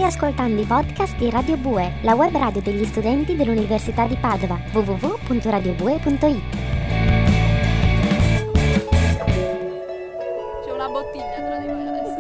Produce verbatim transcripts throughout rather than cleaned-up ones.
ascoltando i podcast di Radio Bue, la web radio degli studenti dell'Università di Padova, w w w punto radio bue punto i t. C'è una bottiglia tra di voi adesso.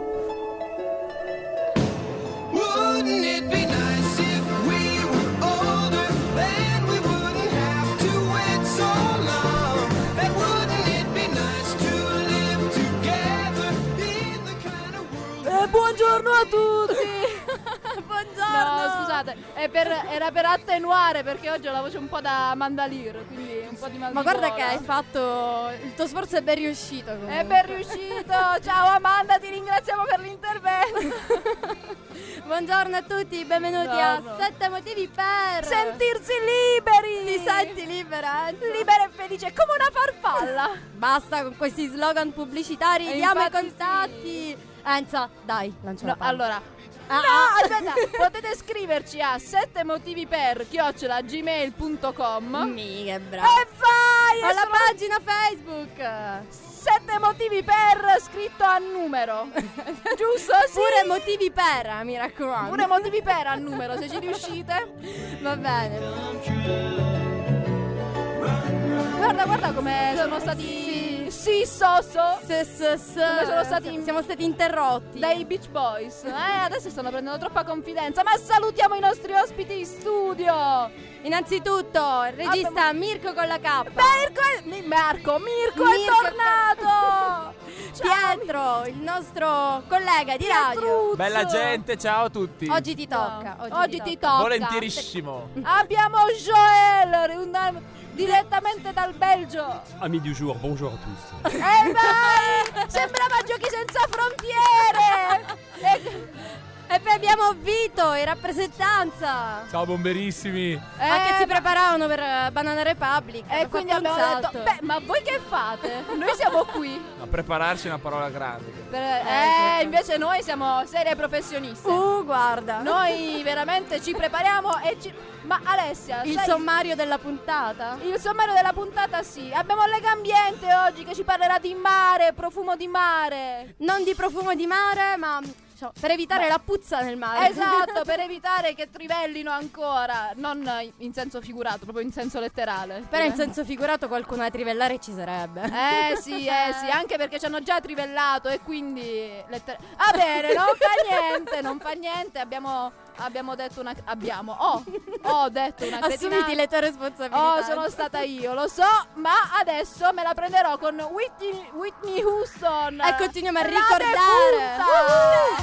Wouldn't it be nice if we were older, then we wouldn't have to wait so long? And wouldn't it be nice to live together in the kind of world... Eh, buongiorno a tutti! Buongiorno! No, scusate, è per, era per attenuare perché oggi ho la voce un po' da mandaliro, quindi un po' di mal Ma di guarda gola. che hai fatto. Il tuo sforzo è ben riuscito. Comunque. È ben riuscito! Ciao Amanda, ti ringraziamo per l'intervento! Buongiorno a tutti, benvenuti Buongiorno. a sette motivi per Sentirsi liberi! Ti senti libera? libera e felice come una farfalla! Basta con questi slogan pubblicitari, E diamo i infatti contatti. Enza, dai, lancia la No, palla. allora, Ah, no, ah. aspetta, potete scriverci a sette motivi per chiocciola gmail punto com Mi, che e bravo. vai! Ho e la sono pagina Facebook. sette motivi per scritto a numero. Giusto? Sì. Pure motivi per, mi raccomando. Pure motivi per a numero, se ci riuscite. Va bene. Guarda, guarda come sono stati sì, so, so S, s, s. Come sono stati- Siamo stati interrotti. dai Beach Boys. Eh, adesso stanno prendendo troppa confidenza. Ma salutiamo i nostri ospiti in studio. Innanzitutto, il regista Mirko con la K. Mirko è... Mi- Marco, Mirko, è Mirko- tornato. Ciao, Pietro, il nostro collega di radio. Pietruzzo. Bella gente, ciao a tutti. Oggi ti tocca. Oggi, Oggi, ti tocca. tocca. Volentierissimo. Abbiamo Joël un- direttamente dal Belgio. Amis du jour, bonjour à tous. E vai! Sembrava Giochi senza frontiere. E- E poi abbiamo Vito in rappresentanza. Ciao bomberissimi. eh, Ma che si ma- preparavano per eh, Banana Republic. E Hanno quindi fatto un abbiamo detto, salto. beh, ma voi che fate? Noi siamo qui. A prepararci è una parola grande. Per- certo. eh, invece noi siamo serie professioniste. Uh, guarda. Noi veramente ci prepariamo e ci... Ma Alessia, Il sai, sommario della puntata. il sommario della puntata sì. Abbiamo Lega Ambiente oggi che ci parlerà di mare, profumo di mare. Non di profumo di mare, ma diciamo, per evitare la puzza nel mare. Esatto, per evitare che trivellino ancora. Non in senso figurato, proprio in senso letterale. Però in senso figurato qualcuno da trivellare ci sarebbe. Eh sì, eh sì, anche perché ci hanno già trivellato e quindi letter- va bene, non fa niente, non fa niente, abbiamo, abbiamo detto una... abbiamo, oh, ho detto una cretinata. Assumiti le tue responsabilità. Oh, sono stata io, lo so, ma adesso me la prenderò con Whitney, Whitney Houston. E continuiamo a La ricordare. defunta.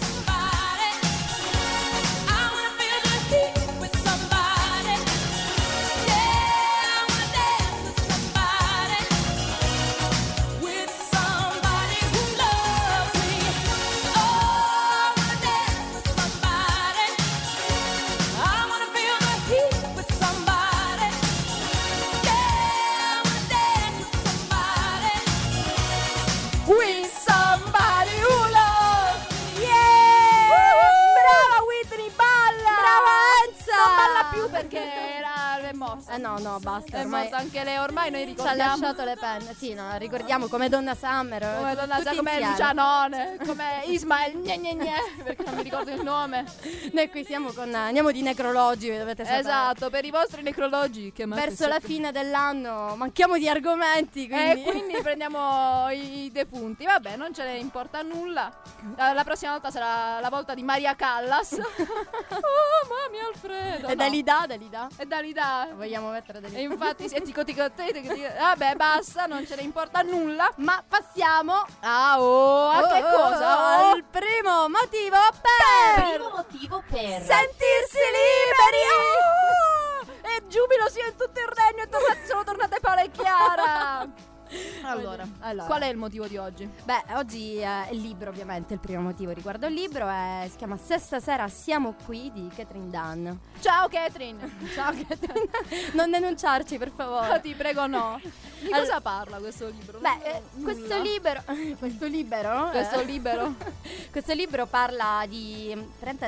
With somebody who loves me. Yeah! Brava Whitney, balla! Brava Enza! Non balla più perché era è morta. Eh no, no, basta. È Ormai morta anche lei, ormai noi ci ha ricordiamo. lasciato le penne. Sì, no, la ricordiamo come Donna Summer. Come donna tutti sa come insieme. Lucianone, come Ismael, gne gne gne, perché non mi ricordo il nome. Noi qui siamo con andiamo di necrologi, dovete sapere. Esatto, per i vostri necrologi che Verso la fine dell'anno manchiamo di argomenti, quindi, E quindi prendiamo i, i defunti. Vabbè, non ce ne importa nulla. La, la prossima volta sarà la volta di Maria Callas. Oh, mami Alfredo. E no. Dalida, Dalida. E Dalida. Vogliamo mettere Dalida. E infatti si è tico tico te, tico tico. Vabbè, basta, non ce ne importa nulla. Ma passiamo Ah, oh, a che oh, cosa? Oh, al primo motivo per Primo motivo per sentirsi liberi. Oh! E giubilo sia in tutto il regno. E tornate, sono tornate Paola e Chiara. Allora, Allora. qual è il motivo di oggi? Beh, oggi eh, è il libro, ovviamente, il primo motivo riguardo il libro è, si chiama Se stasera siamo qui di Catherine Dunn. Ciao Catherine. Ciao Catherine. Non denunciarci, per favore. Ti prego no. Di Allora- cosa parla questo libro? Beh, Non- eh, nulla. questo libro questo libro Questo eh, libero questo libro parla di trenta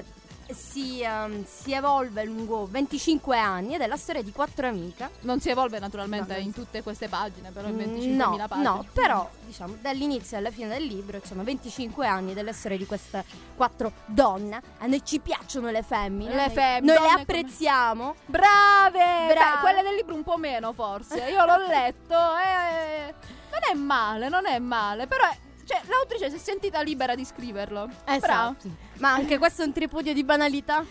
si, um, si evolve lungo venticinque anni ed è la storia di quattro amiche. Non si evolve naturalmente No, non in si- tutte queste pagine, però in Mm, venticinquemila no, pagine. no, però diciamo dall'inizio alla fine del libro ci sono venticinque anni delle storie di queste quattro donne. A noi ci piacciono le femmine, Le noi- femmine, noi donne le come- apprezziamo. Brave! Brave. Beh, quelle del libro un po' meno forse. Io l'ho letto e non è male, non è male, però è- cioè, l'autrice si è sentita libera di scriverlo. Brava. Esatto. Ma anche questo è un tripudio di banalità.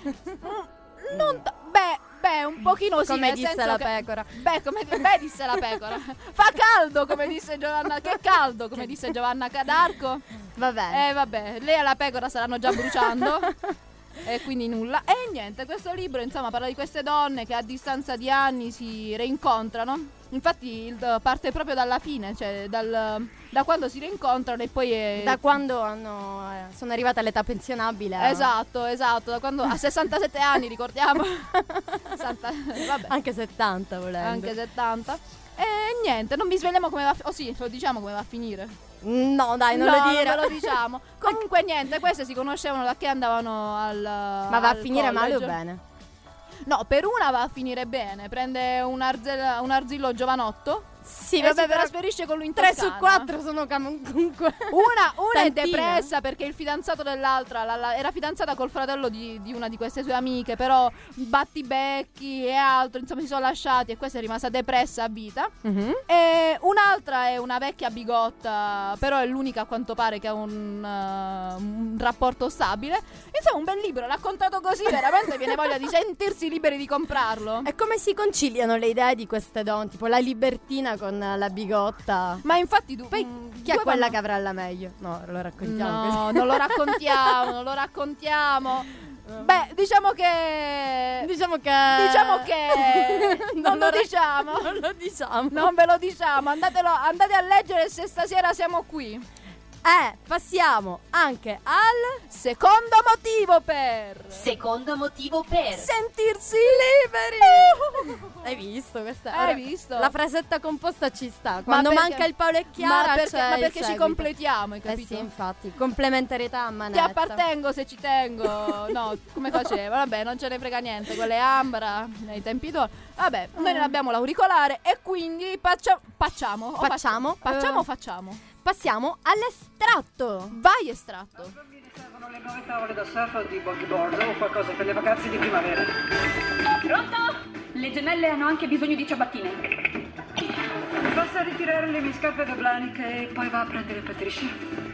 Non t- beh, beh, un pochino sì, Come nel disse senso la che- pecora. Beh, come beh, disse la pecora. Fa caldo, come disse Giovanna. Che caldo, come disse Giovanna Cadarco. Va bene. Eh vabbè, lei e la pecora staranno già bruciando. E quindi nulla. E niente, questo libro insomma parla di queste donne che a distanza di anni si reincontrano. Infatti il- parte proprio dalla fine, cioè dal, da quando si rincontrano e poi è... Da quando hanno, eh, sono arrivate all'età pensionabile. eh. Esatto, esatto, da quando a sessantasette anni, ricordiamo. sessanta, vabbè, Anche settanta volendo. anche settanta. E niente, non vi svegliamo come va a fi- oh sì, lo diciamo come va a finire. No, dai, non No, lo dire. non ve lo diciamo. Comunque niente, queste si conoscevano da che andavano al Ma va a al finire male o college. bene? No, per una va a finire bene. Prende un, arzel- un arzillo giovanotto. Sì, e vabbè, si però trasferisce con lui in tre Toscana. su quattro sono cam- comunque. Una, una è Tantine. depressa perché il fidanzato dell'altra la- la- era fidanzata col fratello di, di una di queste sue amiche, però battibecchi e altro, insomma si sono lasciati e questa è rimasta depressa a vita. Mhm. E un'altra è una vecchia bigotta, però è l'unica a quanto pare che ha un, uh, un rapporto stabile. Insomma un bel libro, raccontato così veramente viene voglia di sentirsi liberi di comprarlo. E come si conciliano le idee di queste donne? Tipo la libertina con la bigotta. Ma infatti tu... Poi mm, chi è due quella vanno- che avrà la meglio? No, lo raccontiamo No, così. non lo raccontiamo, non lo raccontiamo. Beh, diciamo che... Diciamo che Diciamo che... non lo ra- diciamo. Non lo diciamo. Non ve lo diciamo, andatelo, andate a leggere se stasera siamo qui. Eh, passiamo anche al Secondo motivo per... Secondo motivo per sentirsi liberi. Hai visto questa? Hai Ora, visto? La frasetta composta ci sta. Quando perché- manca il Paolo e Chiara Ma perché, c'è ma il perché ci seguito. completiamo, hai Eh capito? sì, infatti, complementarietà a Ti manetta. appartengo se ci tengo. No, come facevo? Vabbè, non ce ne frega niente. Quelle Ambra nei tempi d'oro. Vabbè, noi non abbiamo l'auricolare e quindi faccia- facciamo. o Facciamo, fac- Facciamo o eh, facciamo? Passiamo all'estratto. Vai estratto. Mi servono le nuove tavole da surf o di bodyboard o qualcosa per le vacanze di primavera. Pronto? Le gemelle hanno anche bisogno di ciabattine. Basta ritirare le mie scarpe da Blahnik e poi va a prendere Patricia.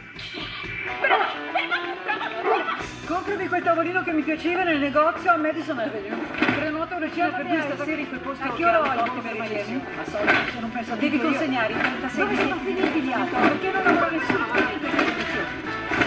Comprami quel tavolino che mi piaceva nel negozio a Madison Avenue. Prenota una cena per due stasera in quel posto. A che ora ho il per Miami? Ma so, sono pensato. Devi consegnare i trentasei. Dove sono finiti gli altri? Perché non avrò nessuno in questa situazione?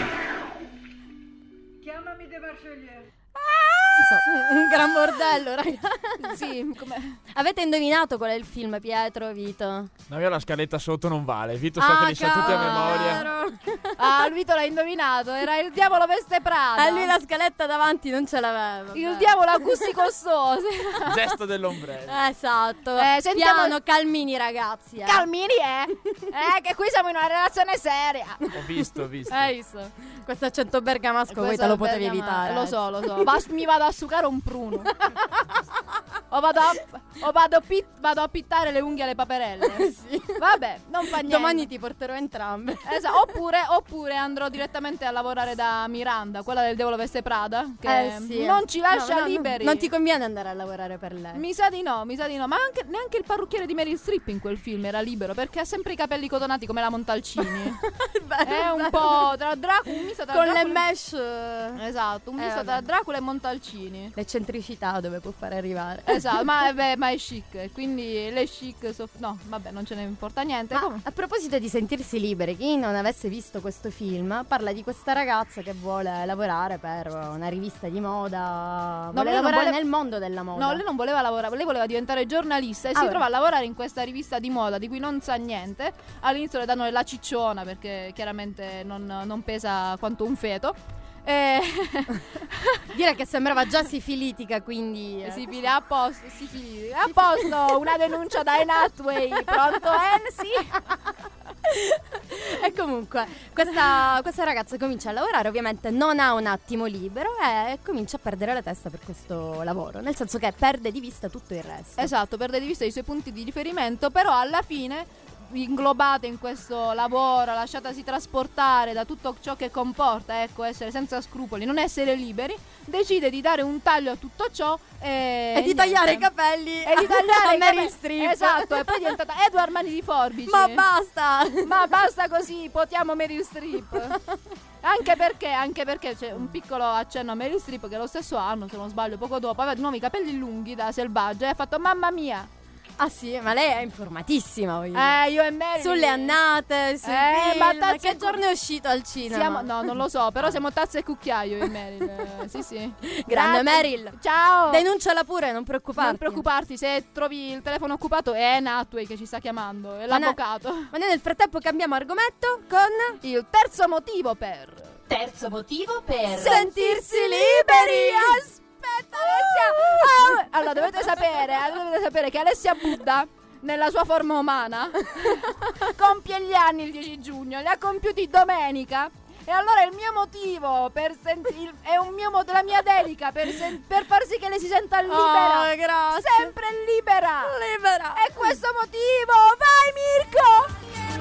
Chiamami De Marchelier. Un, un gran bordello, ragazzi. Sì, come... Avete indovinato qual è il film, Pietro, Vito? No, io la scaletta sotto non vale. Vito so che li sa tutti a memoria. Ah, lui te l'ha indovinato. Era il diavolo veste Prada. E lui la scaletta davanti non ce l'aveva. Il vabbè. diavolo a gusti costosi. Gesto dell'ombrello. Esatto. Eh, sentiamo- Piano, calmini ragazzi. Eh. Calmini, eh. Eh, che qui siamo in una relazione seria. Ho visto, ho visto. Hai visto? Questo accento bergamasco voi Questo te lo è potevi Bergamo- evitare. Lo eh. so, lo so. Va- mi vado a sucare un pruno. o vado a, o vado a, pit- vado a pittare le unghie alle paperelle. Sì. Vabbè, non fa niente. Domani ti porterò entrambe. Esatto, oppure, oppure andrò direttamente a lavorare da Miranda, quella del Diavolo Veste Prada, che Eh, sì. non ci lascia No, no, no, liberi. Non ti conviene andare a lavorare per lei. Mi sa di no, mi sa di no. Ma anche, neanche il parrucchiere di Meryl Streep in quel film era libero, perché ha sempre i capelli cotonati come la Montalcini. È un po' tra Dracula, un misto tra Con le Dracula- mesh. eh, Esatto, un Eh, misto vabbè. tra Dracula e Montalcini. L'eccentricità dove può fare arrivare. Esatto, ma, eh, beh, ma è chic, quindi le chic soff- no, vabbè, non ce ne importa niente. Ma Come- a proposito di sentirsi liberi, chi non avesse visto questo film parla di questa ragazza che vuole lavorare per una rivista di moda, vuole lei non lavorare vuole- nel mondo della moda. No, lei non voleva lavorare, lei voleva diventare giornalista e Ah, si beh. trova a lavorare in questa rivista di moda di cui non sa niente. All'inizio le danno la cicciona perché chiaramente non, non pesa quanto un feto. E Dire che sembrava già sifilitica, quindi eh. si fila a posto, si fila a posto, una denuncia da Anne Hathaway. Pronto, Anne? Sì. E comunque questa, questa ragazza comincia a lavorare, ovviamente non ha un attimo libero e comincia a perdere la testa per questo lavoro, nel senso che perde di vista tutto il resto. Esatto, perde di vista i suoi punti di riferimento, però alla fine, inglobata in questo lavoro, lasciatasi trasportare da tutto ciò che comporta, ecco, essere senza scrupoli, non essere liberi, decide di dare un taglio a tutto ciò e, E di tagliare i capelli e di tagliare a i Meryl capelli. Streep. Esatto, e poi è diventata Edward Mani di Forbici. Ma basta! Ma basta così, potiamo Meryl Streep. Anche perché, anche perché c'è un piccolo accenno a Meryl Streep che lo stesso anno, se non sbaglio, poco dopo, aveva di nuovo i capelli lunghi da selvaggia e ha fatto mamma mia. Ah sì, ma lei è informatissima, voglio Eh, dire. io e Meryl Sulle annate, sui Eh, film. ma tazze Che e cu- giorno è uscito al cinema? Siamo, no, non lo so, però siamo tazze e cucchiaio io e Meryl. eh, Sì, sì. Grande Grazie. Meryl. Ciao. Denunciala pure, non preoccuparti. Non preoccuparti, se trovi il telefono occupato è Anne Hathaway che ci sta chiamando, è Ma ne- l'avvocato. Ma noi nel frattempo cambiamo argomento con Il terzo motivo per Terzo motivo per sentirsi liberi. Aspetta, Alessia. Ah, allora dovete sapere, eh, dovete sapere che Alessia Buddha, nella sua forma umana, compie gli anni il dieci giugno, li ha compiuti domenica. E allora il mio motivo per sentire è un mio mo- la mia dedica per, sen- per far sì che lei si senta libera. Oh, grazie. Sempre libera. Libera. È questo motivo. Vai Mirko.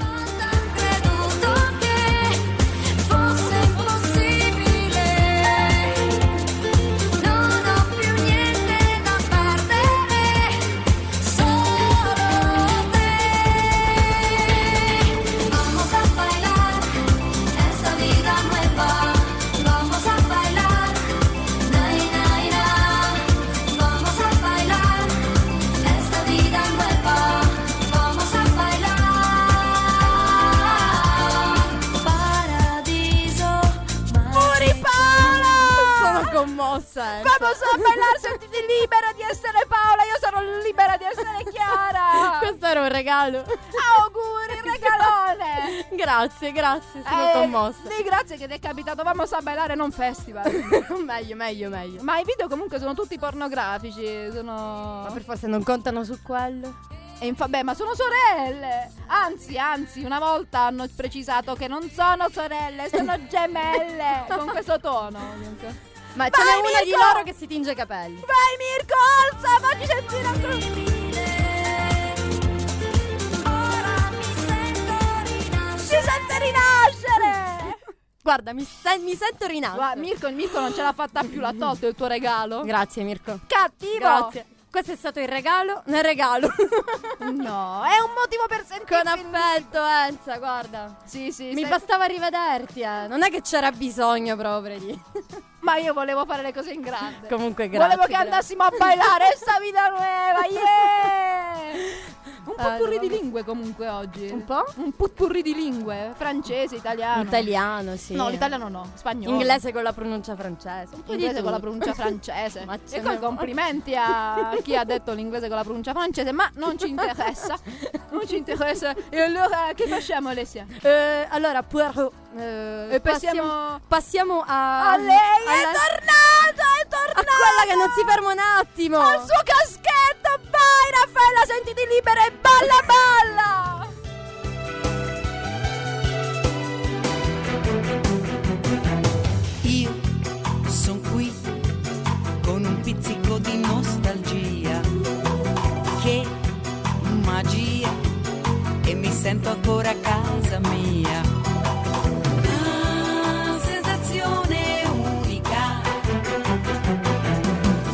Commossa, eh. Vamos a bailar, sentiti libera di essere Paola. Io sono libera di essere Chiara. Questo era un regalo. Auguri, regalone. Grazie, grazie, sono Eh, commossa. Sì, grazie che ti è capitato. Vamos a ballare, non festival. Meglio, meglio, meglio. Ma i video comunque sono tutti pornografici. Sono. Ma per forza non contano su quello? E infa- beh, ma sono sorelle. Anzi, anzi, una volta hanno precisato che non sono sorelle, sono gemelle. Con questo tono. comunque. Ma ce n'è Vai, una di Mirko! loro che si tinge i capelli. Vai Mirko, alza, facci sentire ancora. Si sente rinascere. Guarda, mi, sta- mi sento rinascere. Guarda, Mirko, Mirko non ce l'ha fatta più, l'ha tolto il tuo regalo. Grazie, Mirko. Cattivo. Grazie. Questo è stato il regalo nel regalo. No, è un motivo per sentirsi Con affetto, Enza, guarda. Sì, sì. Mi se- bastava rivederti, eh. Non è che c'era bisogno proprio di... Ma io volevo fare le cose in grande. Comunque, grazie. Volevo che grazie. andassimo a bailare sta vita nuova, yeah! Un Ah, potpourri no, di vabbè. lingue comunque oggi. Un po'? Un potpourri di lingue. Francese, italiano. Italiano, sì. No, l'italiano no, spagnolo. Inglese con la pronuncia francese. Un po' di Inglese con la tutto. pronuncia francese. Ma ce E ne poi vuole. complimenti a chi ha detto l'inglese con la pronuncia francese, ma non ci interessa. Non ci interessa. E allora che facciamo, Alessia? Eh, allora, Poirot. eh, E passiamo- passiamo a. A lei è alla- tornato, è a tornato. quella che non si ferma un attimo. Al suo caschetto, vai Raffaella, sentiti libera e balla balla. Io son qui con un pizzico di nostalgia, che magia, e mi sento ancora a casa mia. Ah, sensazione unica,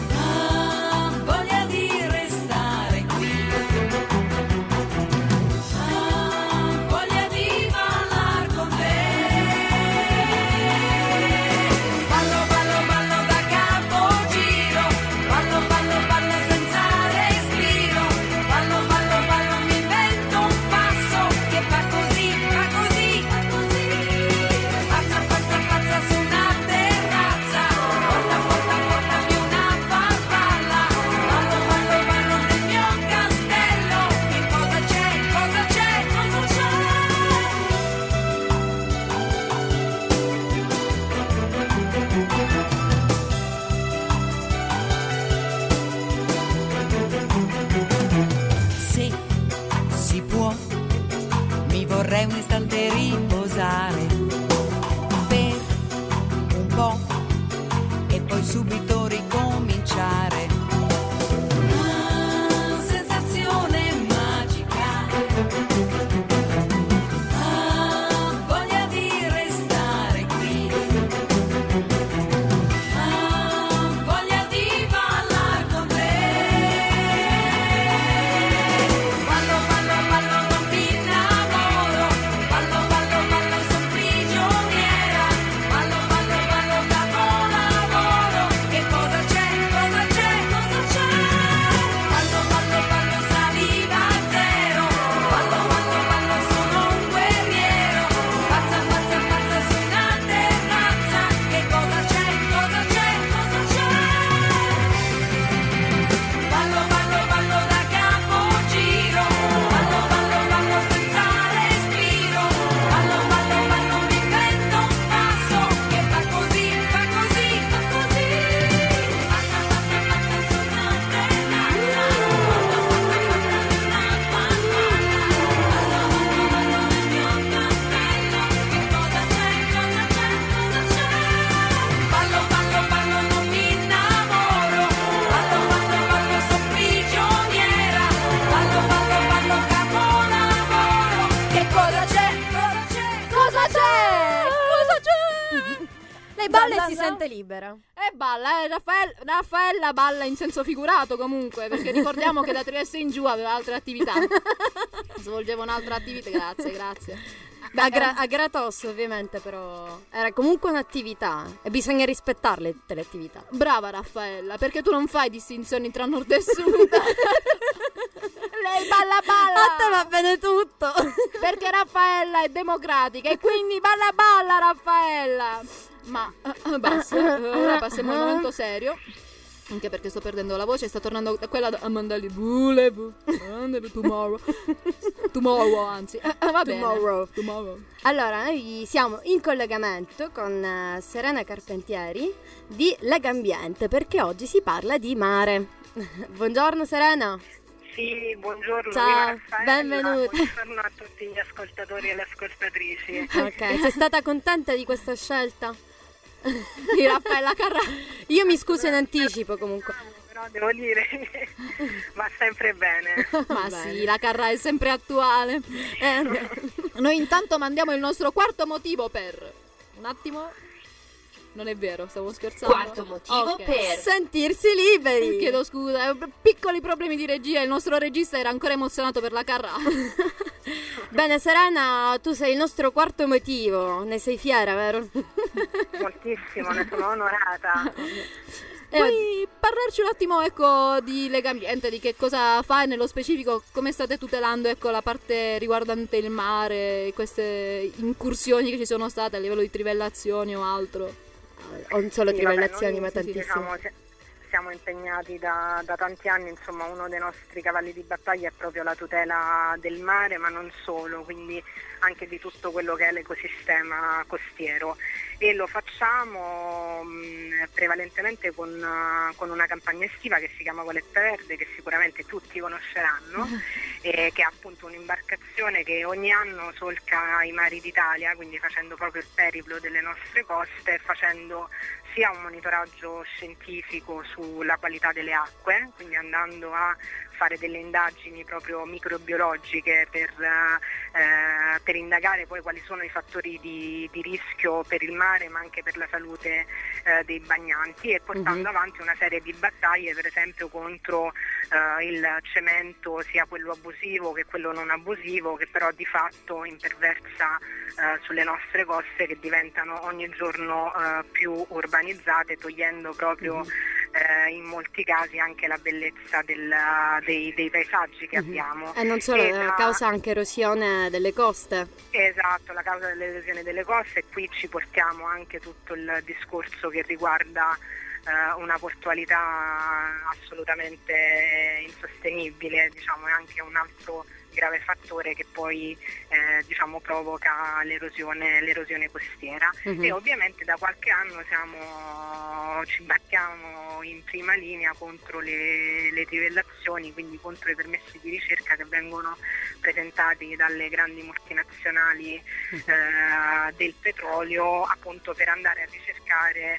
ah, voglia di restare qui. lei balla No, e si no. sente libera. E balla, eh, Raffaella, Raffaella balla in senso figurato comunque, perché ricordiamo che da Trieste in giù aveva altre attività. Svolgeva un'altra attività, grazie, grazie. Beh, a, gra- a Gratos ovviamente, però era comunque un'attività e bisogna rispettarle tutte le attività. Brava Raffaella, perché tu non fai distinzioni tra nord e sud. Lei balla balla. A te va bene tutto. Perché Raffaella è democratica e quindi balla balla Raffaella. Ma eh, basta, ora passiamo al momento serio. Anche perché sto perdendo la voce, sta tornando quella da Amandali Voulez-vous tomorrow. Tomorrow, anzi. Eh, va bene. Tomorrow. Tomorrow. Allora, noi siamo in collegamento con eh, Serena Carpentieri di Lega Ambiente, perché oggi si parla di mare. Buongiorno Serena. Sì, buongiorno. Ciao, viva Raffaella, benvenuta. Buongiorno a tutti gli ascoltatori e le ascoltatrici. Ok, sei stata contenta di questa scelta? Di Raffaella Carrà. Io mi scuso in anticipo comunque. Però devo dire che va sempre bene. Ma Bene. sì, la Carrà è sempre attuale. Eh, Noi intanto mandiamo il nostro quarto motivo per... Un attimo. Non è vero, stavo scherzando. Quarto motivo Ok. per sentirsi liberi. Chiedo scusa, piccoli problemi di regia, il nostro regista era ancora emozionato per la Carrà. Bene Serena, tu sei il nostro quarto motivo, ne sei fiera, vero? Moltissimo, ne sono onorata. Puoi parlarci un attimo, ecco, di Lega Ambiente, di che cosa fai nello specifico, come state tutelando, ecco, la parte riguardante il mare, queste incursioni che ci sono state a livello di trivellazioni o altro? Non solo Sì, trivellazioni, vabbè, noi, ma sì, tantissime. diciamo, si- siamo impegnati da, da tanti anni, insomma uno dei nostri cavalli di battaglia è proprio la tutela del mare, ma non solo, quindi anche di tutto quello che è l'ecosistema costiero, e lo facciamo mh, prevalentemente con, uh, con una campagna estiva che si chiama Goletta Verde, che sicuramente tutti conosceranno, e che è appunto un'imbarcazione che ogni anno solca i mari d'Italia, quindi facendo proprio il periplo delle nostre coste, facendo sia un monitoraggio scientifico sulla qualità delle acque, quindi andando a fare delle indagini proprio microbiologiche per, eh, per indagare poi quali sono i fattori di, di rischio per il mare, ma anche per la salute eh, dei bagnanti, e portando Mhm. avanti una serie di battaglie, per esempio contro eh, il cemento, sia quello abusivo che quello non abusivo, che però di fatto imperversa eh, sulle nostre coste, che diventano ogni giorno eh, più urbanizzate, togliendo proprio eh, in molti casi anche la bellezza del, dei, dei paesaggi che Mhm. abbiamo. E non solo, E è da- causa anche erosione delle coste. Esatto, la causa dell'erosione delle coste, e qui ci portiamo anche tutto il discorso che riguarda eh, una portualità assolutamente insostenibile, diciamo, è anche un altro grave fattore che poi eh, diciamo provoca l'erosione, l'erosione costiera. Mhm. E ovviamente da qualche anno siamo, ci battiamo in prima linea contro le, le trivellazioni, quindi contro i permessi di ricerca che vengono presentati dalle grandi multinazionali eh, del petrolio, appunto per andare a ricercare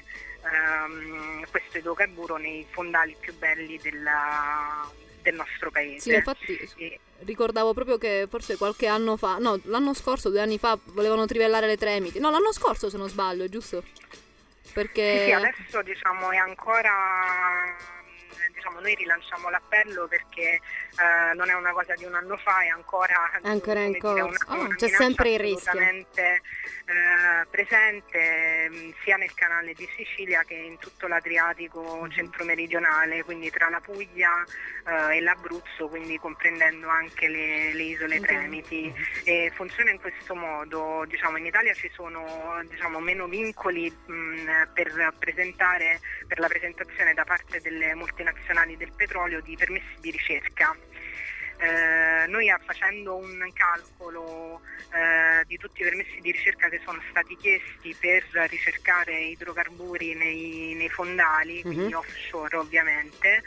ehm, questo idrocarburo nei fondali più belli della, del nostro paese. Sì, infatti E- ricordavo proprio che forse qualche anno fa, no, l'anno scorso, due anni fa, volevano trivellare le Tremiti. No, l'anno scorso se non sbaglio, giusto? Perché... Sì, sì, adesso diciamo è ancora, diciamo, noi rilanciamo l'appello perché eh, non è una cosa di un anno fa, è ancora, Ancora in come dire, corso. una- Ah, una c'è minaccia sempre il rischio. assolutamente eh, presente mh, sia nel canale di Sicilia che in tutto l'Adriatico Mhm. centro-meridionale, quindi tra la Puglia eh, e l'Abruzzo, quindi comprendendo anche le, le isole Ok. Tremiti. E funziona in questo modo, diciamo, in Italia ci sono, diciamo, meno vincoli mh, per presentare, per la presentazione da parte delle multinazionali del petrolio di permessi di ricerca. Eh, noi ah, facendo un calcolo eh, di tutti i permessi di ricerca che sono stati chiesti per ricercare idrocarburi nei, nei fondali, quindi Mhm. offshore ovviamente,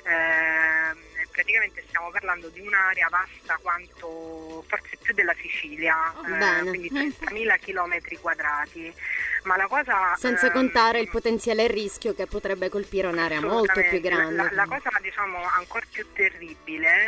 eh, praticamente stiamo parlando di un'area vasta quanto forse più della Sicilia, eh, Bene. quindi trentamila chilometri quadrati. Ma la cosa Senza ehm, contare il potenziale rischio che potrebbe colpire un'area molto più assolutamente. grande. La, la cosa, diciamo, ancora più terribile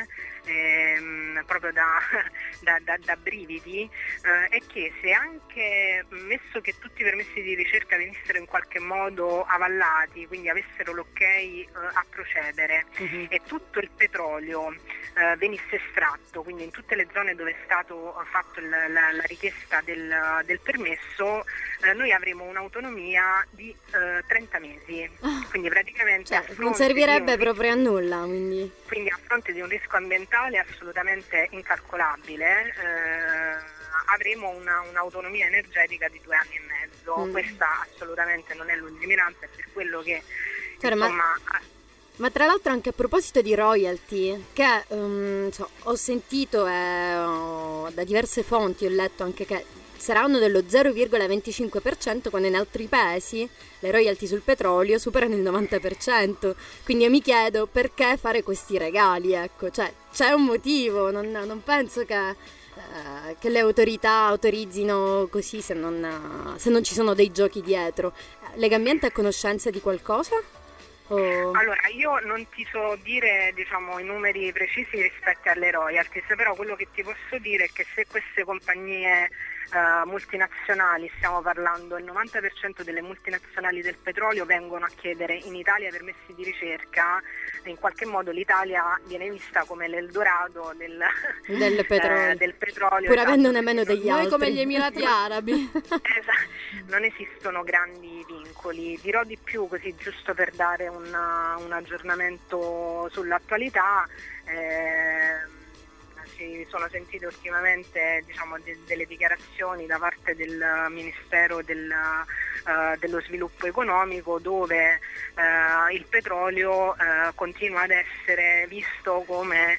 ehm, proprio da, da, da, da brividi, eh, è che se anche, messo che tutti i permessi di ricerca venissero in qualche modo avallati, quindi avessero l'ok eh, a procedere, uh-huh. e tutto il petrolio eh, venisse estratto, quindi in tutte le zone dove è stato fatto il, la, la richiesta del, del permesso, eh, noi avremo un'autonomia di eh, trenta mesi, quindi praticamente cioè, a fronte non servirebbe di un, proprio a nulla, quindi. quindi a fronte di un rischio ambientale assolutamente incalcolabile, eh, avremo una, un'autonomia energetica di due anni e mezzo. Mm. Questa assolutamente non è lungimiranza, è per quello che Cioè, insomma ma... Ma tra l'altro anche a proposito di royalty, che um, so, ho sentito eh, ho, da diverse fonti, ho letto anche che saranno dello zero virgola venticinque per cento, quando in altri paesi le royalty sul petrolio superano il novanta per cento. Quindi io mi chiedo perché fare questi regali, ecco, cioè c'è un motivo, non, non penso che, eh, che le autorità autorizzino così se non, se non ci sono dei giochi dietro. Legambiente è a conoscenza di qualcosa? Oh. Allora, io non ti so dire, diciamo, i numeri precisi rispetto alle royalties, però quello che ti posso dire è che se queste compagnie uh, multinazionali, stiamo parlando, il novanta per cento delle multinazionali del petrolio vengono a chiedere in Italia permessi di ricerca, in qualche modo l'Italia viene vista come l'Eldorado del, del petrolio, eh, del petrolio, pur esatto, avendone meno degli noi altri. come gli Emirati Arabi. Esatto, non esistono grandi vincoli. Dirò di più, così giusto per dare un, un aggiornamento sull'attualità. Eh, si sono sentite ultimamente, diciamo, de- delle dichiarazioni da parte del Ministero del, uh, dello Sviluppo Economico, dove uh, il petrolio uh, continua ad essere visto come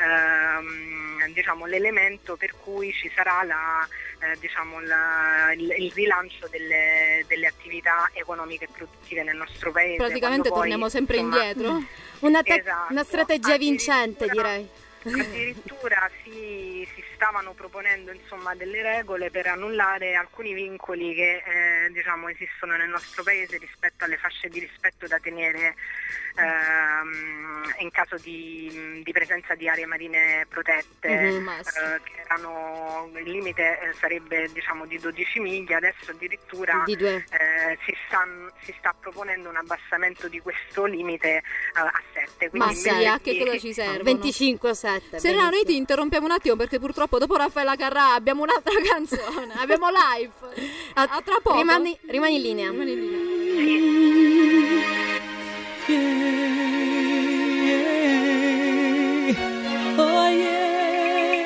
uh, diciamo, l'elemento per cui ci sarà la, uh, diciamo, la, il, il rilancio delle, delle attività economiche e produttive nel nostro paese. Praticamente poi, torniamo sempre insomma, indietro. Una, te- esatto, una strategia vincente, direi. Addirittura si, si stavano proponendo, insomma, delle regole per annullare alcuni vincoli che eh, diciamo esistono nel nostro paese rispetto alle fasce di rispetto da tenere ehm, in caso di, di presenza di aree marine protette, mm-hmm, eh, che erano, il limite eh, sarebbe, diciamo, di dodici miglia, adesso addirittura di due. Eh, si, sta, si sta proponendo un abbassamento di questo limite eh, a sette. Ma sì, a che cosa ci servono? venticinque o sette. Serena, noi ti interrompiamo un attimo perché purtroppo dopo Raffaella Carrà abbiamo un'altra canzone, abbiamo live. A, a tra poco. Rimani, rimani in linea. Rimani in linea. Oh yeah,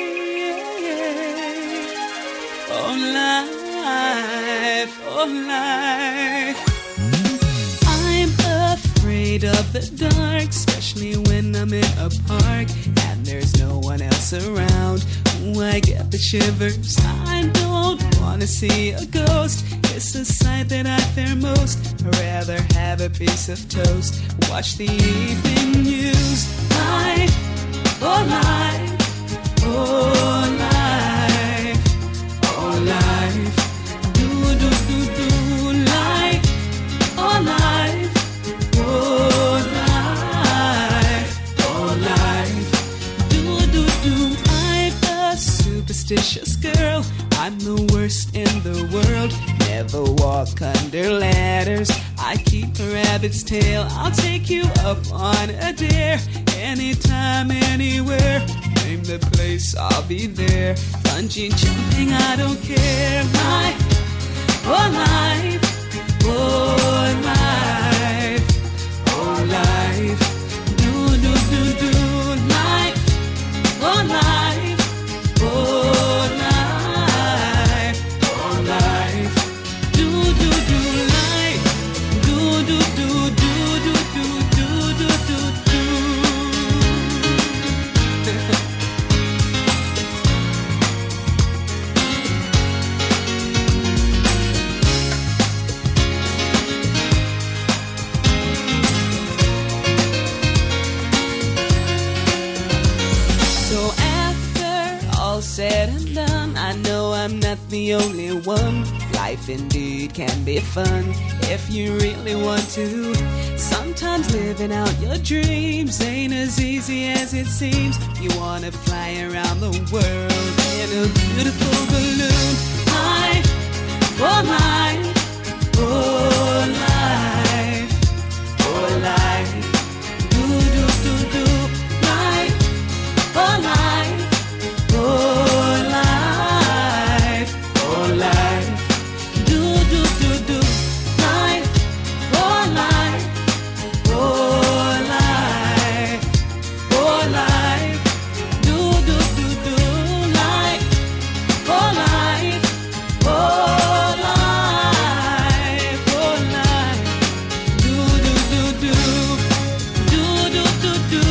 oh life, oh life. I'm afraid of the dark, especially when I'm in a park and there's no one else around. Ooh, I get the shivers. I don't wanna see a ghost. It's a sight that I fear most. I'd rather have a piece of toast, watch the evening news. Life, oh life, oh life, oh life. Do do do do life, oh life, oh life, oh life. Do do do. I'm a superstitious girl. I'm the worst in the world. Never walk under ladders. I keep a rabbit's tail. I'll take you up on a dare. Anytime, anywhere. Name the place, I'll be there. Bungee jumping, I don't care. Life, oh life, oh life, oh life. Do do do do life, oh life, oh life, oh life. Do do do life, do do do do do do do do do do. So after all said and done, I know I'm not the only one. Life indeed can be fun if you really want to. Sometimes living out your dreams ain't as easy as it seems. You wanna fly around the world in a beautiful balloon. Life, oh life, oh life, oh life. Do do do do. Life, oh life, oh life, oh life. Do do do do. Life, oh life, oh life, oh life. Do do do do. Life, oh life, oh life, oh life. Do do do do. Do do do do.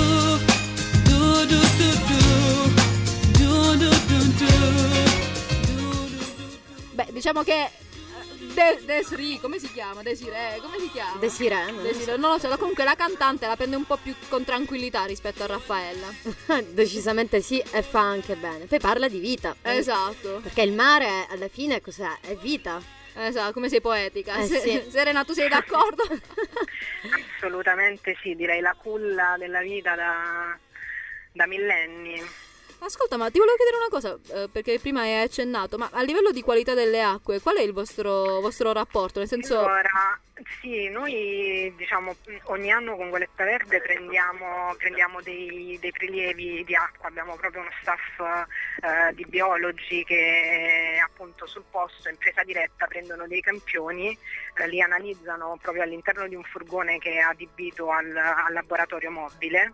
Do do do do. Do do do do. Beh, diciamo che De- Desiree, come si chiama? Desiree, come si chiama? Desiree, non Desiree, non lo so, comunque la cantante la prende un po' più con tranquillità rispetto a Raffaella. Decisamente sì, e fa anche bene. Poi parla di vita. Esatto. Perché il mare alla fine cos'è? È vita. Esatto, come sei poetica. Eh, Se- sì. Serena, tu sei d'accordo? Assolutamente sì, direi la culla della vita da, da millenni. Ascolta, ma ti volevo chiedere una cosa, eh, perché prima hai accennato, ma a livello di qualità delle acque, qual è il vostro, vostro rapporto? Nel senso... Allora, sì, noi diciamo ogni anno con Goletta Verde prendiamo, prendiamo dei, dei prelievi di acqua, abbiamo proprio uno staff eh, di biologi che appunto sul posto in presa diretta prendono dei campioni, eh, li analizzano proprio all'interno di un furgone che è adibito al, al laboratorio mobile.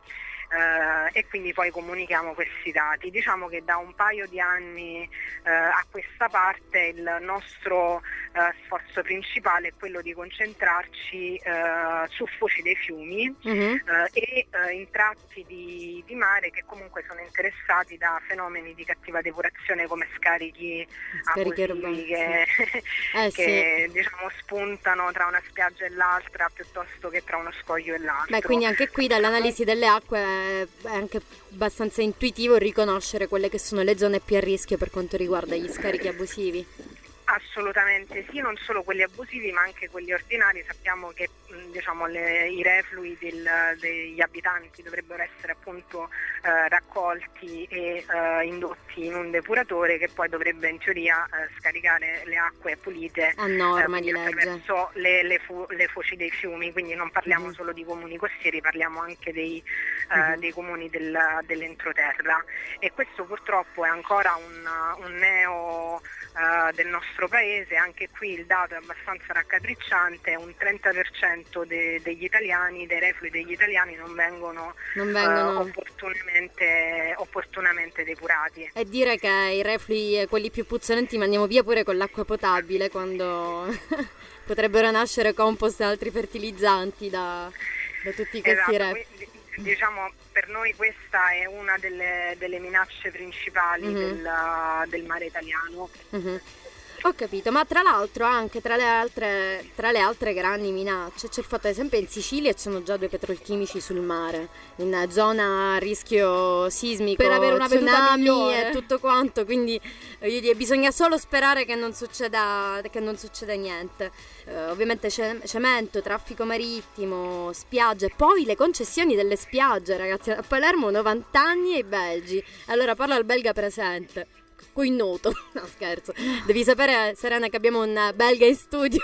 Uh, e quindi poi comunichiamo questi dati. Diciamo che da un paio di anni uh, a questa parte il nostro uh, sforzo principale è quello di concentrarci uh, su foci dei fiumi Mhm. uh, e uh, in tratti di, di mare che comunque sono interessati da fenomeni di cattiva depurazione come scarichi Scarichi abusivi urbani, che, Eh, che diciamo spuntano tra una spiaggia e l'altra piuttosto che tra uno scoglio e l'altro. Beh, quindi anche qui dall'analisi delle acque è anche abbastanza intuitivo riconoscere quelle che sono le zone più a rischio per quanto riguarda gli scarichi abusivi. Assolutamente sì, non solo quelli abusivi ma anche quelli ordinari. Sappiamo che mh, diciamo, le, i reflui del- degli abitanti dovrebbero essere appunto eh, raccolti e eh, indotti in un depuratore che poi dovrebbe in teoria eh, scaricare le acque pulite A norma eh, di quindi legge. attraverso le, le, fu- le foci dei fiumi, quindi non parliamo Mhm. solo di comuni costieri, parliamo anche dei, eh, Mhm. dei comuni del- dell'entroterra, e questo purtroppo è ancora un, un neo eh, del nostro paese. Anche qui il dato è abbastanza raccapricciante: un trenta per cento de- degli italiani, dei reflui degli italiani non vengono, Non eh, vengono... opportunamente, opportunamente depurati. E dire che i reflui, eh, quelli più puzzolenti, mandiamo via pure con l'acqua potabile quando potrebbero nascere compost e altri fertilizzanti da, da tutti questi Esatto, reflui. quindi, diciamo per noi questa è una delle, delle minacce principali Mhm. del, del mare italiano. Mhm. Ho capito, ma tra l'altro anche tra le altre, tra le altre grandi minacce c'è il fatto, ad esempio in Sicilia ci sono già due petrolchimici sul mare, in zona a rischio sismico, Per avere una veduta tsunami migliore. e tutto quanto, quindi voglio dire, bisogna solo sperare che non succeda, che non succeda niente. Eh, ovviamente ce- cemento, traffico marittimo, spiagge, poi le concessioni delle spiagge, ragazzi, a Palermo novanta anni e i belgi, allora parla il belga presente. Qui noto, no scherzo, devi sapere Serena che abbiamo un belga in studio.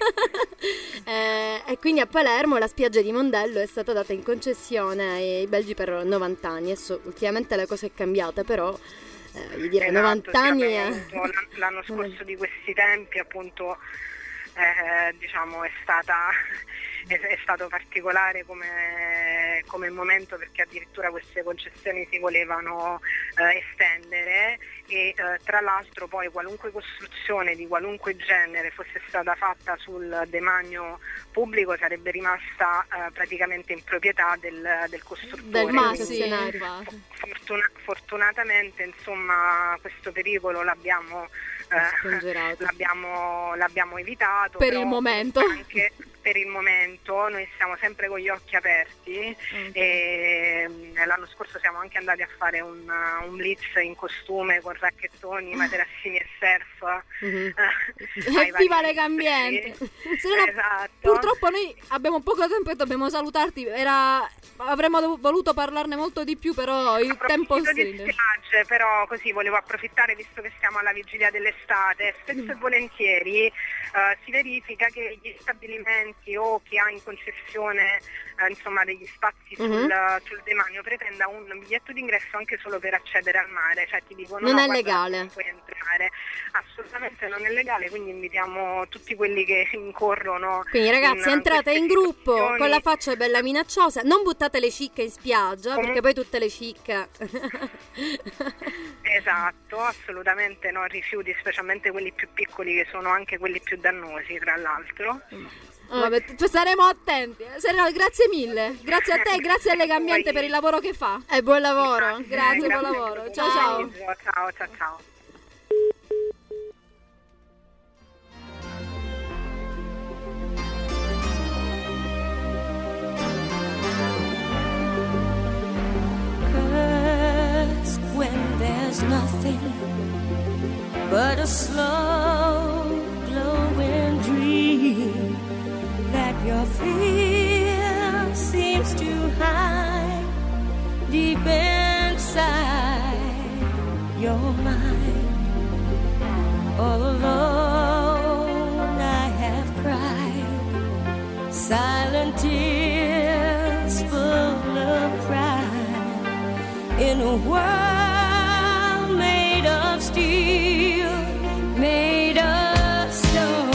Eh, e quindi a Palermo la spiaggia di Mondello è stata data in concessione ai belgi per novanta anni. Adesso ultimamente la cosa è cambiata, però eh, voglio dire, Esatto, novanta sì, anni abbiamo è... avuto l'an- l'anno scorso di questi tempi appunto eh, diciamo è stata è, è stato particolare come, come momento, perché addirittura queste concessioni si volevano eh, estendere e eh, tra l'altro poi qualunque costruzione di qualunque genere fosse stata fatta sul demanio pubblico sarebbe rimasta eh, praticamente in proprietà del, del costruttore. Del Quindi, concessionario. fortuna- fortunatamente insomma questo pericolo l'abbiamo, eh, Scongiurato. l'abbiamo, l'abbiamo evitato Per però il momento. Anche, per il momento noi siamo sempre con gli occhi aperti mm. e l'anno scorso siamo anche andati a fare un, un blitz in costume con racchettoni, materassini e surf. Mm-hmm. Evviva le cambienti! Esatto. Purtroppo noi abbiamo poco tempo e dobbiamo salutarti. Era... avremmo dov- voluto parlarne molto di più, però il tempo stringe. Di spiagge, però così volevo approfittare, visto che siamo alla vigilia dell'estate, spesso mm. e volentieri uh, si verifica che gli stabilimenti o chi ha in concessione uh, insomma degli spazi sul, mm-hmm. sul demanio pretenda un biglietto d'ingresso anche solo per accedere al mare, cioè ti dicono non no, è guarda, legale, non puoi entrare, assolutamente non è legale, quindi invitiamo tutti quelli che incorrono. Quindi ragazzi, in, entrate in gruppo situazioni. con la faccia bella minacciosa, non buttate le cicche in spiaggia, Com- perché poi tutte le cicche esatto, assolutamente no, rifiuti, specialmente quelli più piccoli, che sono anche quelli più dannosi, tra l'altro. Vabbè, t- saremo attenti. Serena, grazie mille. Grazie a te e grazie alle cambiante per il lavoro che fa. E buon lavoro. Grazie, grazie, grazie buon lavoro. Ciao ciao. ciao. Ciao ciao ciao. When there's nothing but a slow glowing dream that your fear seems to hide deep inside your mind. All alone I have cried silent tears full of pride in a world made of steel, made of stone.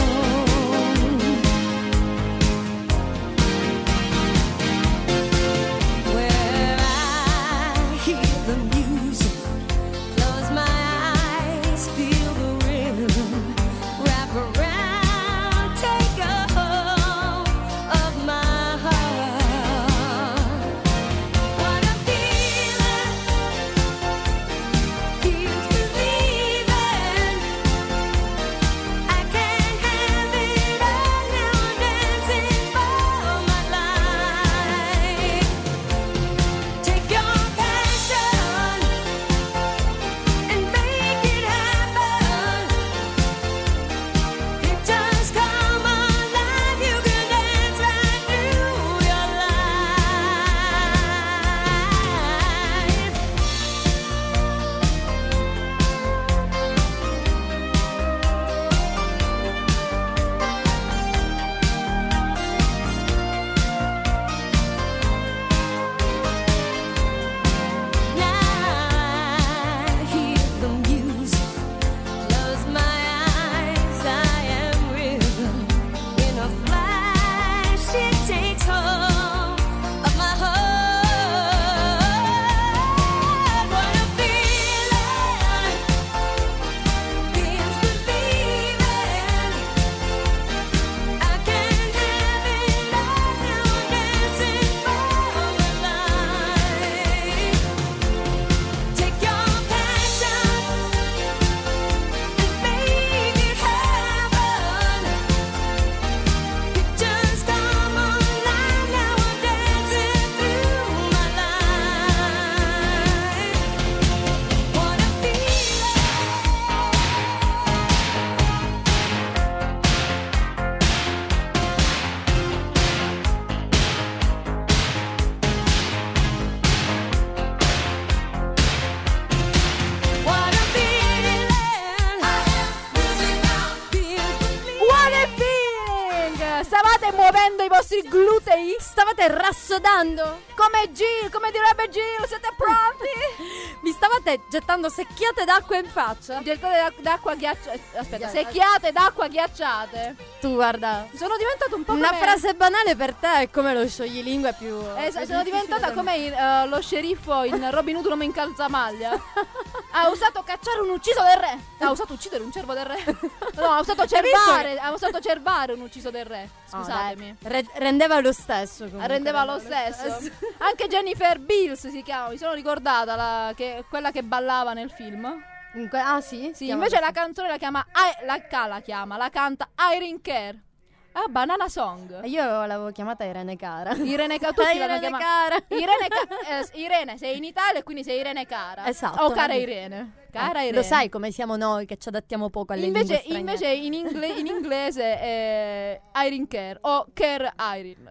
Where I hear the music, close my eyes, feel the rhythm, wrap around, take a hold of my heart. What a feeling, feels believing. I can't have it all now, dancing for my life. Take your passion and make it happen. It just come alive. You can dance right through your life. I hear the music, close my eyes, I am rhythm. In a flash, it takes hold of my heart. What a feeling, feels believing. I can't have it all now, dancing for my life. Take your passion and make it happen. It just come alive now, I'm dancing through my life. What a feeling. What a feeling. What a feeling! Stavate muovendo i vostri glutei? stavate rassodando, Come Gil, come direbbe Gil, siete pronti? mi stavate gettando secchiate d'acqua in faccia. Gettate d'ac- d'acqua ghiacciata. Aspetta, secchiate d'acqua ghiacciate. Tu guarda, Sono diventato un po' una come... frase banale per te è come lo scioglilingua più Eh, più sono diventata difficile come il, eh, lo sceriffo in Robin Hood, uomo in calzamaglia. Ha usato cacciare un ucciso del re. Ha usato uccidere un cervo del re. No, ha usato cervare. Ha usato cervare un ucciso del re. Oh, Scusatemi. dai, re- rendeva lo stesso comunque, Rendeva lo stesso. Anche Jennifer Beals si chiama. Mi sono ricordata la, che, quella che ballava nel film. In que- ah sì? Sì, Chiama- invece la canzone la chiama I- la K la chiama, la canta Irene Care. Ah, Banana Song. Io l'avevo chiamata Irene Cara. Irene Cara, tutti l'hanno Irene chiamata Cara. Irene, Ca- eh, Irene, sei in Italia e quindi sei Irene Cara. Esatto. O cara Irene. Cara Eh, Irene. Lo sai come siamo noi che ci adattiamo poco alle Invece, lingue straniere. invece in, ingle- in inglese è Irene Care o Care Irene.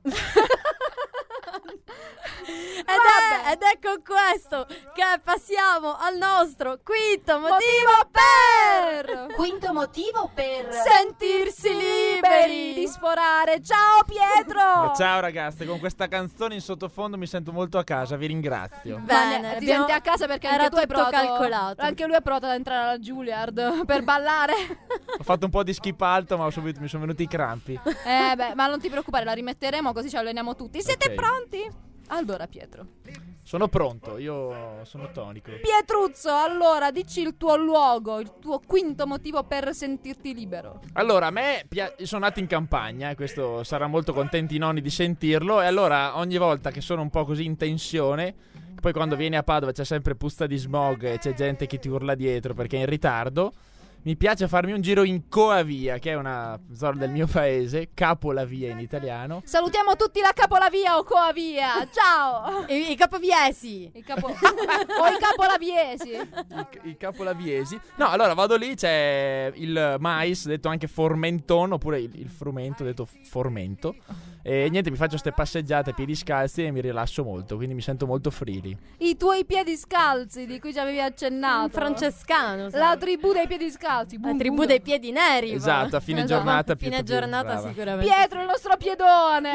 Ed è, ed è con questo che passiamo al nostro quinto motivo per Quinto motivo per sentirsi liberi di sforare. Ciao Pietro. Ciao ragazze, con questa canzone in sottofondo mi sento molto a casa, vi ringrazio. Bene, Ma ne- ti abbiamo- senti a casa perché era anche tu hai tutto provato calcolato. Anche lui è provato ad entrare alla Juilliard per ballare. Ho fatto un po' di skip alto, ma subito mi sono venuti i crampi. Eh beh, ma non ti preoccupare, la rimetteremo così ci alleniamo tutti. Siete Ok. pronti? Allora Pietro Sono pronto, io sono tonico. Pietruzzo, allora dici il tuo luogo, il tuo quinto motivo per sentirti libero. Allora, a me pia- sono nato in campagna e questo sarà molto contenti i nonni di sentirlo. E allora ogni volta che sono un po' così in tensione, poi quando vieni a Padova c'è sempre puzza di smog e c'è gente che ti urla dietro perché è in ritardo, mi piace farmi un giro in Coavia, che è una zona del mio paese, Capolavia in italiano. Salutiamo tutti la Capolavia o Coavia. Ciao. I, i capoviesi. I capo- o i Capolaviesi. I, i Capolaviesi. No, allora vado lì, c'è il mais, detto anche formentone, oppure il, il frumento, detto formento. E niente, mi faccio ste passeggiate a piedi scalzi e mi rilasso molto, quindi mi sento molto freely. I tuoi piedi scalzi di cui ci avevi accennato. Un francescano, sai. La tribù dei piedi scalzi. La Bum, tribù bum. dei piedi neri. Esatto, a fine Esatto. giornata più Fine più- giornata brava. sicuramente. Pietro, il nostro piedone.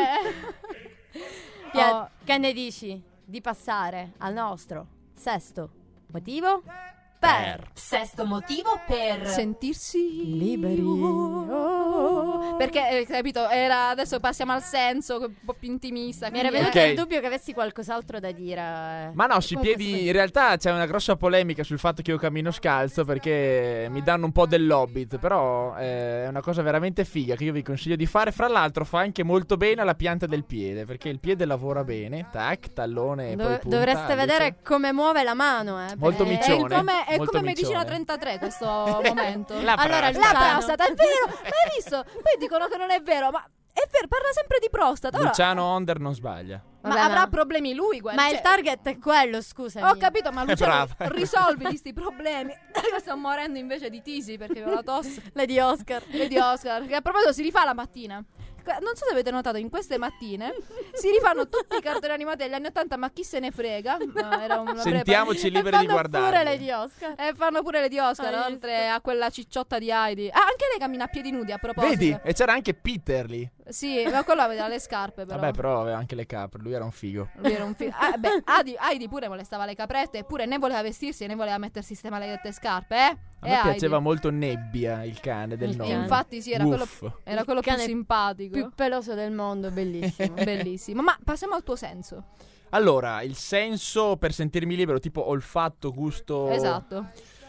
Pie- Oh. Che ne dici di passare al nostro sesto motivo per Sesto motivo per sentirsi liberi. Oh. Perché, eh, capito, era adesso passiamo al senso un po' più intimista. Mi era quindi, venuto Ok. il dubbio che avessi qualcos'altro da dire. Ma no, sui Comunque piedi sì. in realtà c'è una grossa polemica sul fatto che io cammino scalzo perché mi danno un po' dell'hobbit, però eh, è una cosa veramente figa che io vi consiglio di fare. Fra l'altro fa anche molto bene alla pianta del piede, perché il piede lavora bene, tac, tallone e Dov- poi punta, dovreste alluce. vedere come muove la mano, eh. Molto perché- È, il miccione. come, è molto come Medicina miccione. trentatré questo momento. La Allora, prostata. La Luciano. prostata, è vero, ma hai visto? Poi dicono che non è vero, ma è vero, parla sempre di prostata. Ora- Luciano Onder non sbaglia. ma Vabbè, avrà ma- problemi lui, guarda. Ma cioè- il target è quello, scusami. Ho capito, ma Luciano, brava. risolvi sti problemi. Io sto morendo invece di tisi perché ho la tosse. Lady Oscar. E di Oscar, che a proposito si rifà la mattina. Non so se avete notato, in queste mattine si rifanno tutti i cartoni animati degli anni ottanta, ma chi se ne frega? No, era una breve- Sentiamoci E liberi di fanno guardarli. pure Lady Oscar. E fanno pure le di Oscar, Hai oltre visto? a quella cicciotta di Heidi. Ah, anche lei cammina a piedi nudi, a proposito. Vedi? E c'era anche Peter lì. Sì, ma quello aveva le scarpe, però. Vabbè, però aveva anche le capre, lui era un figo. Lui era un fi- ah, beh, Heidi, Heidi pure molestava le caprette, eppure né voleva vestirsi né voleva mettersi ste maledette scarpe, eh? A E me Heidi. piaceva molto Nebbia, il cane del Il nonno. cane. Infatti sì, era quello, Uff. era quello Il più cane simpatico. Più peloso del mondo, bellissimo. Bellissimo. Ma passiamo al tuo senso. Allora, il senso per sentirmi libero, tipo olfatto, gusto. Esatto.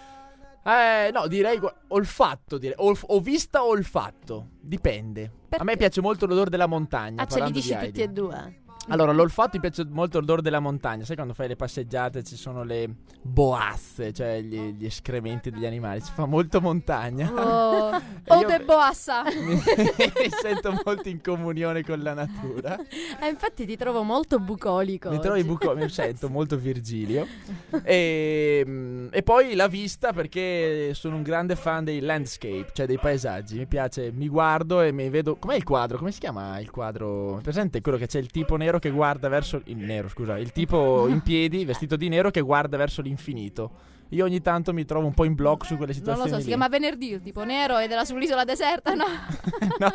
Eh, no, direi gu- olfatto, direi. Olf- o vista o olfatto, dipende. A me piace molto l'odore della montagna. Ah, ce li parlando dici di tutti Heidi. e due? Allora, l'olfatto mi piace molto l'odore della montagna. Sai quando fai le passeggiate ci sono le boasse, cioè gli, gli escrementi degli animali. Si fa molto montagna. Oh, E oh io- de boassa. mi, mi sento molto in comunione con la natura. Eh, infatti ti trovo molto bucolico. Mi trovi oggi. buco, mi sento molto Virgilio. E, mm, e poi la vista, perché sono un grande fan dei landscape, cioè dei paesaggi. Mi piace, mi guardo e mi vedo. Com'è il quadro? Come si chiama il quadro? È presente quello che c'è il tipo nero che guarda verso il nero, scusa, il tipo in piedi, vestito di nero che guarda verso l'infinito. Io ogni tanto mi trovo un po' in blocco su quelle Non situazioni. lo so, si lì. chiama venerdì il tipo nero ed era sull'isola deserta, no? No.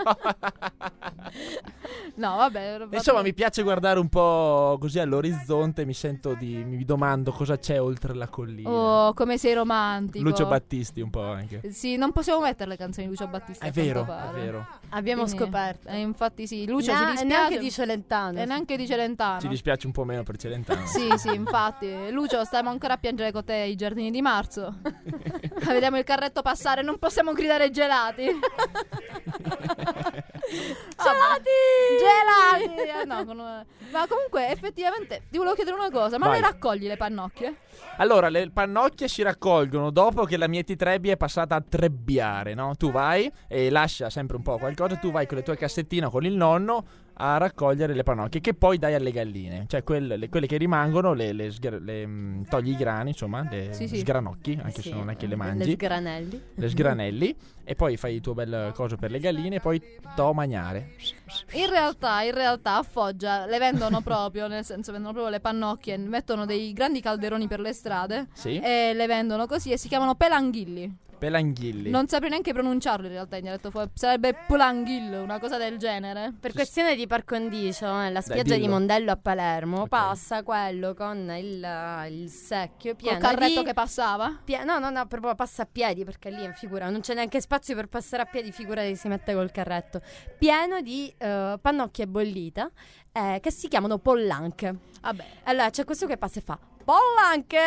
No, vabbè. vabbè. Insomma, mi piace guardare un po' così all'orizzonte. Mi sento di. Mi domando cosa c'è oltre la collina. Oh, come sei romantico. Lucio Battisti, un po' anche. Sì, non possiamo mettere le canzoni di Lucio Battisti. È a quanto vero, pare. è vero. Abbiamo Quindi, scoperto. eh, infatti sì, Lucio Na- ci e dispiace. neanche di Celentano. E neanche di Celentano. Ci dispiace un po' meno per Celentano. Sì, sì, infatti. Lucio, stiamo ancora a piangere con te i giardini di marzo. Vediamo il carretto passare, non possiamo gridare gelati. Gelati! Eh, no, con una- Ma comunque effettivamente ti volevo chiedere una cosa, ma Vai. le raccogli le pannocchie? Allora, le pannocchie si raccolgono dopo che la Mieti Trebbia è passata a trebbiare, no? Tu vai e lascia sempre un po' qualcosa, tu vai con le tue cassettine o con il nonno a raccogliere le pannocchie che poi dai alle galline. Cioè quelle, le- quelle che rimangono le, le sgra- le, mm, togli i grani, insomma, le Sì, sì. sgranocchi, anche Sì, se non è che le Le mangi. sgranelli. Le sgranelli e poi fai il tuo bel coso per le galline e poi to mangiare. In realtà, in realtà a Foggia le vendono proprio, nel senso vendono proprio le pannocchie, mettono dei grandi calderoni per le strade Sì. e le vendono così e si chiamano pelanghilli. Pelanghilli. Non saprei neanche pronunciarlo in realtà in dialetto fu- sarebbe pelanghil, una cosa del genere. Per questione di par condicio, nella spiaggia dillo. di Mondello a Palermo Ok. passa quello con il, il secchio Col pieno carretto di... che passava. pie- No, no, no, proprio passa a piedi perché lì figura, non c'è neanche spazio per passare a piedi, figura che si mette col carretto. Pieno di eh, pannocchie bollite eh, che si chiamano pollanche. Vabbè. Allora c'è questo che passa e fa pollanche,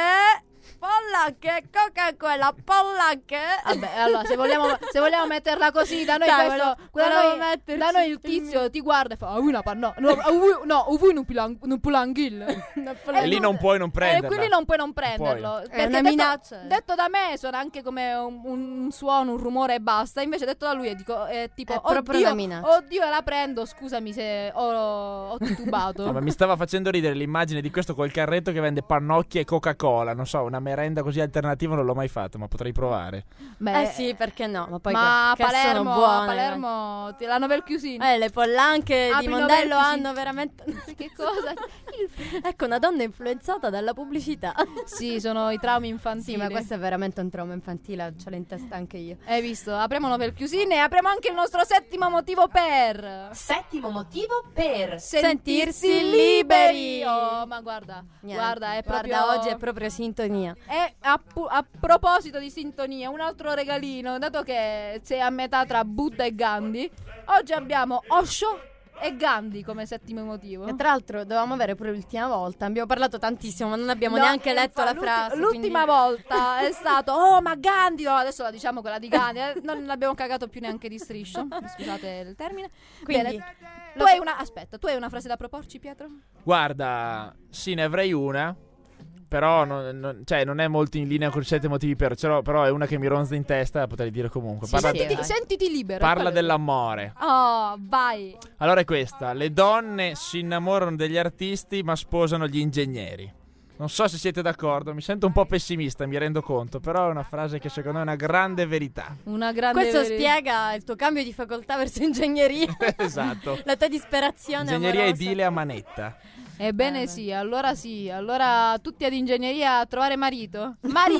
pollanche, Coca-Cola, pollanche. Vabbè, allora se vogliamo, se vogliamo metterla così, da noi Dai, questo, volevo- da, volevo noi, metterci da noi il il tizio mio- ti guarda e fa "Ah, vuoi una panno? No, ah, vuoi- no, ah, vuoi un pulang- un pulanghil?" E lì non puoi non E prenderla. quindi non puoi non puoi. prenderlo. È Perché una detto, minaccia. detto da me suona anche come un, un suono, un rumore e basta. Invece detto da lui è, dico, è tipo È proprio oddio, una minaccia. oddio la prendo, scusami se ho, ho titubato. No, ma mi stava facendo ridere l'immagine di questo col carretto che vende pannocchie e Coca-Cola. Non so, una merenda così alternativa non l'ho mai fatto, ma potrei provare. Beh, Eh sì, perché no? Ma poi ma a che sono Palermo, buone. a Palermo ti la Novel Cuisine. Eh, le pollanche di Aprino Mondello vertici. hanno veramente... Che cosa? Ecco, una donna influenzata dalla pubblicità. Sì, sono i traumi infantili. Sì, ma questo è veramente un trauma infantile, ce l'ho in testa anche io. Hai visto? Apriamo Novel Cuisine e apriamo anche il nostro settimo motivo per Settimo motivo per sentirsi liberi. Oh, ma guarda, Niente, guarda, è guarda, proprio oggi è proprio sintonia. E a, pu- a proposito di sintonia, un altro regalino, dato che sei a metà tra Buddha e Gandhi, oggi abbiamo Osho e Gandhi come settimo motivo. E tra l'altro dovevamo avere pure l'ultima volta. Abbiamo parlato tantissimo, ma non abbiamo No, neanche letto la l'ulti- frase. L'ultima quindi- volta è stato "Oh, ma Gandhi", no, adesso la diciamo quella di Gandhi, eh, non l'abbiamo cagato più neanche di striscio. Scusate il termine. Quindi, Bene, tu hai una aspetta, tu hai una frase da proporci, Pietro? Guarda, sì, ne avrei una. Però non, non- cioè, non è molto in linea con i sette motivi per. ce l'ho- Però è una che mi ronza in testa, la potrei dire comunque. Sì, Parla, sì, Sentiti, vai. sentiti libero. parla quello- dell'amore. Oh, vai. Allora è questa: le donne si innamorano degli artisti ma sposano gli ingegneri. Non so se siete d'accordo, mi sento un po' pessimista, mi rendo conto, però è una frase che secondo me è una grande verità. Una grande Questo veri- spiega il tuo cambio di facoltà verso ingegneria. Esatto. La tua disperazione Ingegneria amorosa. edile a manetta. Ebbene Eh, sì, allora sì, allora tutti ad ingegneria a trovare marito.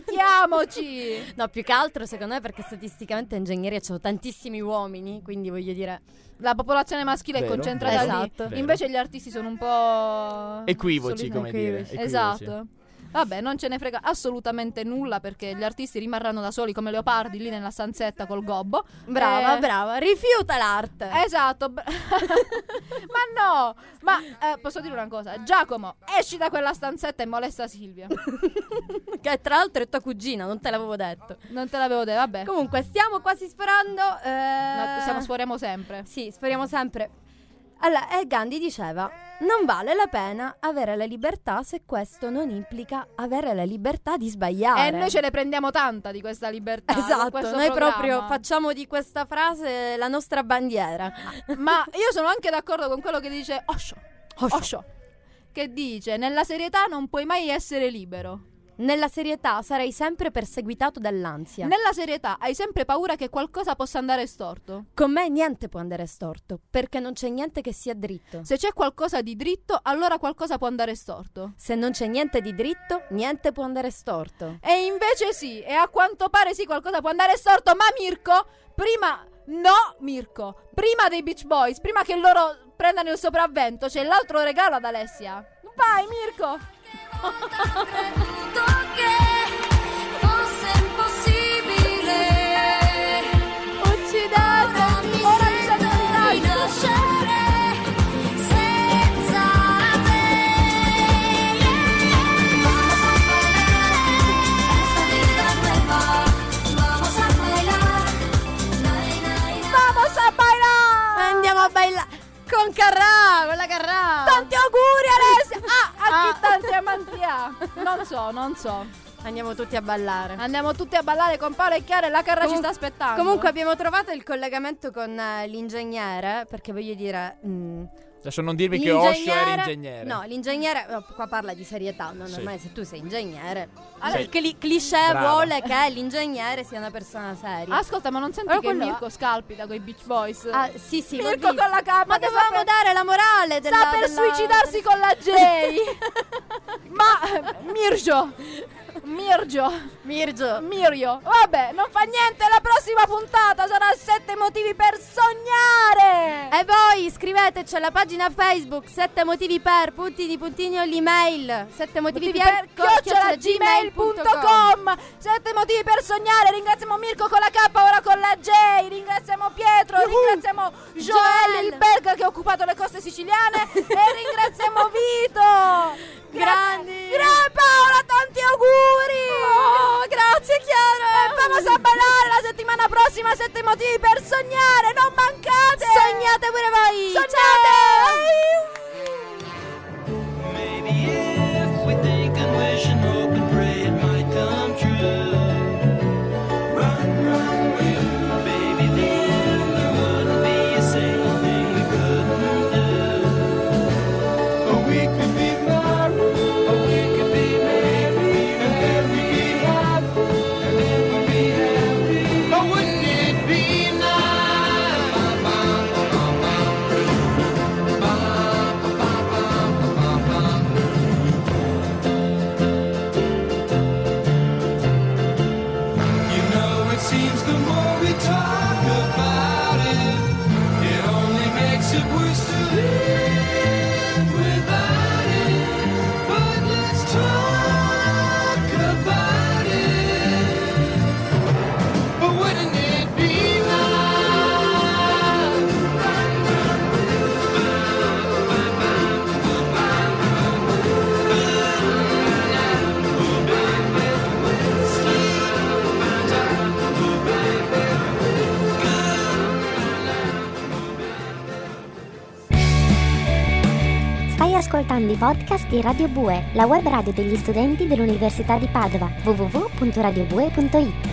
Maritiamoci! No, più che altro secondo me perché statisticamente in ingegneria ci sono tantissimi uomini, quindi voglio dire... La popolazione maschile Vero, è concentrata vero, lì. esatto. Invece gli artisti sono un po' Equivoci, soli- come dire. equivoci. equivoci. Esatto. Vabbè, non ce ne frega assolutamente nulla perché gli artisti rimarranno da soli come leopardi lì nella stanzetta col gobbo. Brava, Eh, brava, rifiuta l'arte. Esatto. br- ma no, ma eh, posso dire una cosa, Giacomo, esci da quella stanzetta e molesta Silvia. Che tra l'altro è tua cugina, non te l'avevo detto. Non te l'avevo detto, vabbè. Comunque, stiamo quasi sforando. Eh... No, siamo sforiamo sempre. Sì, speriamo sempre. Allora, e Gandhi diceva: non vale la pena avere la libertà se questo non implica avere la libertà di sbagliare. E noi ce ne prendiamo tanta di questa libertà. con Esatto, questo noi programma. proprio facciamo di questa frase la nostra bandiera. Ma io sono anche d'accordo con quello che dice Osho. Osho. Osho. Che dice: nella serietà non puoi mai essere libero. Nella serietà sarai sempre perseguitato dall'ansia. Nella serietà hai sempre paura che qualcosa possa andare storto. Con me niente può andare storto, perché non c'è niente che sia dritto. Se c'è qualcosa di dritto, allora qualcosa può andare storto. Se non c'è niente di dritto, niente può andare storto. E invece sì, e a quanto pare sì, qualcosa può andare storto. Ma Mirko, prima... No, Mirko, prima dei Beach Boys, prima che loro prendano il sopravvento, c'è l'altro regalo ad Alessia. Vai, Mirko! Creduto che fosse impossibile. Uccidete! Ora mi Ora mi sento sento di nascere senza te. Esta vida nueva, vamos a bailar. Nai, nai, nai. Vamos a bailar! Andiamo a bailare. Con Carrà, con la Carrà. Tanti auguri Alessia. Ah, a chi tanti amanti ha? Non so, non so. Andiamo tutti a ballare. Andiamo tutti a ballare con Paolo e Chiara e la Carrà Comun- ci sta aspettando. Comunque abbiamo trovato il collegamento con eh, l'ingegnere, perché voglio dire... mm, Adesso non dirmi che Osho l'ingegnere- era ingegnere. No, l'ingegnere, oh, qua parla di serietà, no, Sì. normale, se tu sei ingegnere. Allora, il cli- cliché brava. vuole che l'ingegnere sia una persona seria. Ascolta, ma non senti Però che quello- Mirko scalpita con i Beach Boys? Ah, sì, sì, l'ho Mirko visto. con la cappa Ma che dovevamo sta per- dare la morale della, sta per della- suicidarsi con la J. Ma Mirjo Mirjo Mirjo Mirio. Vabbè, non fa niente, la prossima puntata sarà sette motivi per sognare. E voi scriveteci alla pagina Facebook sette motivi per puntini puntini o l'email sette motivi, Motivi per chiocciola gmail punto com. Sette motivi per sognare. Ringraziamo Mirko con la K, ora con la J. Ringraziamo Pietro, ringraziamo Joel, il belga che ha occupato le coste siciliane e ringraziamo Vito. Grandi. Grazie Paola, tanti auguri. Oh, grazie Chiara. E vamos a ballare la settimana prossima. Sette motivi per sognare. Non mancate. Sognate pure voi. Sognate. Maybe if we think and wish and hope and pray it might come true. Run, run, will, baby, then there wouldn't be a single thing we couldn't do. Or we could be married, or we could be married, and then we'd be happy, and then we'd be happy. Or wouldn't it be nice? You know, it seems the more we talk about it, it only makes it worse to live without it. But let's talk about it. But wouldn't it be Stai ascoltando i podcast di Radio Bue, la web radio degli studenti dell'Università di Padova. w w w punto radio bue punto i t